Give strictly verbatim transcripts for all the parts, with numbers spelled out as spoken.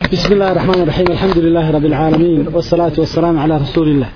بسم الله الرحمن الرحيم الحمد لله رب العالمين والصلاة والسلام على رسول الله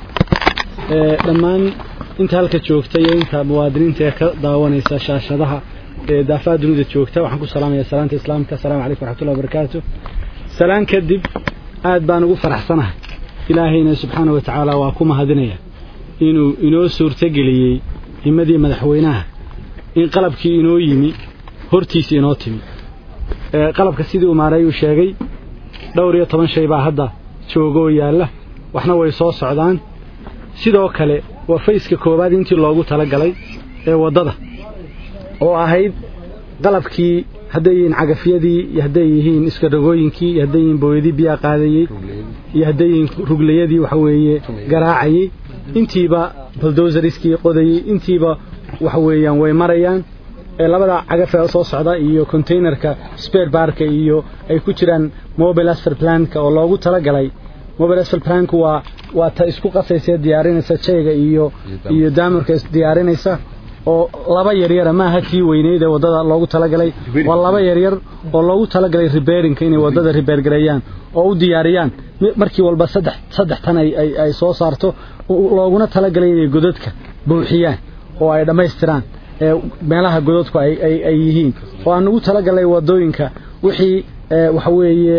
لما انت هلك جوجتay inta muwaadiniinta ka daawanaysa shaashadaha ee daafaha dunida joogta waxaan ku salaamayaa salaanta islaamka assalaamu alaykum warahmatullahi wabarakatuh salaan kadib aad baan ugu faraxsanahay ilaahayna subhanahu wa ta'ala waa ku mahadinaya inuu inoo suurta galiyay himadii madaxweynaha in qalabkii inoo yimi hortiisa inoo timi ee qalabka sidii uu maaray uu sheegay dhowr iyo toban shay baa hadda joogo yaala waxna way soo socdaan sidoo kale waa fayska koobaad intii loogu tala galay ee wadada oo ahayd qalabkii hadeeyeen cagafyadii iyo hadeeyeen iska dhagooyinkii iyo hadeeyeen booyadii biya qaadayay iyo hadeeyeen ruglayadii waxa weeye garaacayay intiiba bulldozeriskii qodayay intiiba waxa weeyaan way marayaan ee labada cagaf ee soo socda iyo containerka spare barka iyo ay ku jiraan mobile asphalt planka oo loogu tala galay mobile asphalt planku waa waa ta isku qasaysa diyaarinaysa shayga iyo iyo daamirka is diyaarinaysa oo laba yar yar ma hatii weyneed wadada loogu tala galay waa laba yar yar oo loogu tala galay repairing inay wadada repair gareeyaan oo u diyaariyaan markii walba saddex saddex tan ay ay soo saarto looguna tala galay inay godadka buuxiyaan oo ay dhameystiraan ee meelaha godadku ay ay ay yihiin oo aan ugu tala galay wadooyinka wixii waxa weeye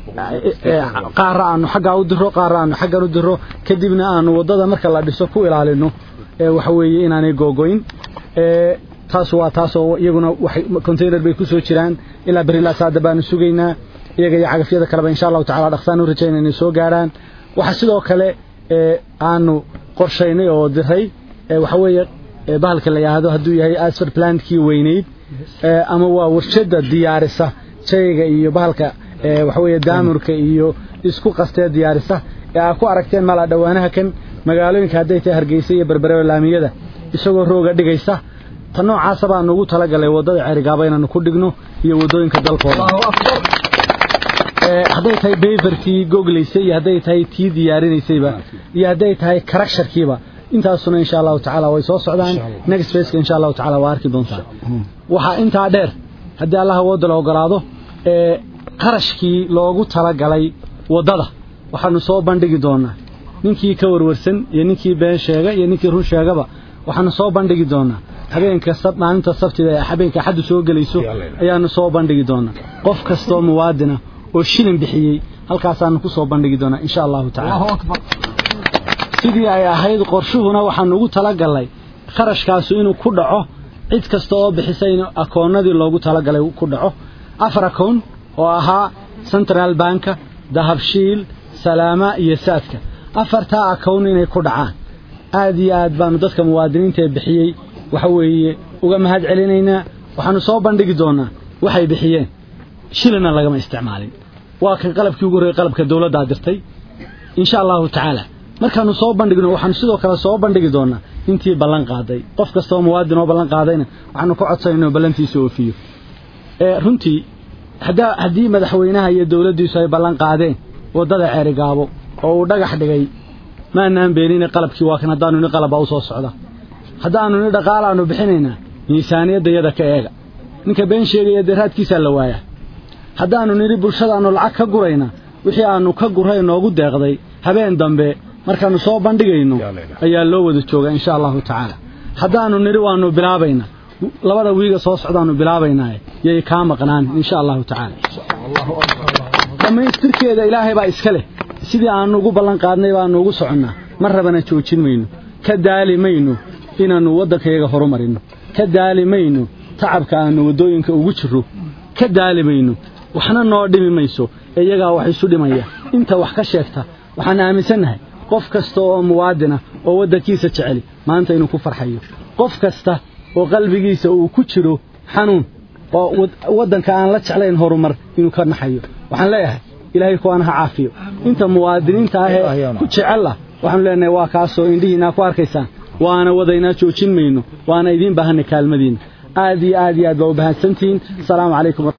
qaar aanu xagga u diro qaar aanu xagga u diro kadibna aanu wadada marka la dhiso ku ilaalino ee waxa weeye inaanay googoyn ee taas waa taas oo iyaguna waxay container bay ku soo jiraan ilaa bariila saada baan sugaynaa iyaga iyo cagafyada kale insha Allah ta'ala dhaqsan u rajaynaa inay soo gaaraan waxa sidoo kale ee aanu qorsheynay oo diray ee waxa weeye bahalka la yiraahdo haduu yahay asphalt plant-kii weyneed ee ama waa warshada diyaarisa shayga iyo bahalka ee waxa weeye daamirka iyo isku qastay diyaarisa ee ku aragteen mala dhawaanaha kan magaalooyinka haday tahay Hargeysa iyo Berbera laamiyada isagoo rooga dhigaysa tan noocaas baan ugu tala galay wadada Carigaaba inaan ku dhigno iyo wadooyinka dalkooda ee haday tahay beaverkii googleysay iyo haday tahay tii diyaarinaysayba iyo haday tahay correctionkiiba intaasuna insha Allah ta'ala way soo socdaan next phase insha Allah ta'ala waa arki doontaa waxa inta dheer hadii Allah wada la ogolaado ee qarashkii loogu tala galay wadada waxaanu soo bandhigi doonaa ninkii ka warwarsan iyo ninkii been sheega iyo ninkii run sheegaba waxaanu soo bandhigi doonaa habeenka sab maalinta sabtida ee habeenka xad soo galayso ayaanu soo bandhigi doonaa qof kasto muwaadina oo shilin bixiyay halkaas aanu ku soo bandhigi doonaa insha Allah ta'ala sidii ay ahayd qorshuhuna waxaan ugu tala galay qarashkaas inuu ku dhaco cid kasta oo bixisay akoonadii loogu tala galay ku dhaco afar akoon oo ahaa Central Bank Dahabshiil Salaama iyo Saadka afarta akoon inay ku dhacaan aad iyo aad baan dadka muwaadiniinta bixiyay waxa weeye uga mahad celinaynaa waxaanu soo bandhigi doonaa waxay bixiyeen shilina laga ma isticmaalin waa kan qalabkii ugu horeeyay qalabka dawladda dirtay insha Allah ta'ala markaanu soo bandhigno waxaan sidoo kale soo bandhigi doonaa intii ballan qaaday qof kasta oo muwaadin oo ballan qaadayna waxaanu ku codsanayno ballantiisa oo fiyo ee runtii hadaa hadii madaxweynaha iyo dawladdiisu ay ballan qaadeen wadada Carigaabo oo uu dhagax dhigay ma aanan beenin qalabkii waa kan hadaanu in qalab u soo socda hadaanu in dhaqaalaanu bixinayna miisaaniyada yada ka eega ninka been sheegay daraadkiisa la waaya hadaanu niri bulshadaanu lacag ka gurayna wixii aanu ka guray noogu deeqday habeen dambe markaanu soo bandhigayno ayaa loo wada jooga insha Allah ta'ala hadaanu niri waanu bilaabayna labada wiiga soo socdaanu bilaabaynaa yey ka maqnaan insha Allah ta'ala Allahu akbar dhammaystirkeeda Ilaahay baa iska leh sidii aanu ugu ballan qaadnay baanu ugu soconaa mar rabana joojin mayno ka daalimayno inaanu waddankeega horumarino ka daalimayno tacabka aanu wadooyinka ugu jiro ka daalimayno waxna noo dhimi mayso iyaga wax isu dhimaya inta wax ka sheegta waxaan aaminsanahay qof kasta oo muwaadina oo waddankiisa jecel maanta inuu ku farxayo qof kasta oo qalbigiisa uu ku jiro xanuun oo waddanka aan la jeclayn horumar inuu ka naxayo waxaan leeyahay Ilaahay ku anaha caafiyo inta muwaadiniinta ah ku jecel waxaan leenahay waa kaas oo indhihiina ku arkaysaan waana wadaynaa joojin mayno waana idin baahan kaalmadiin aad iyo aad iyo aad baa u baahantiin salaamu calaykum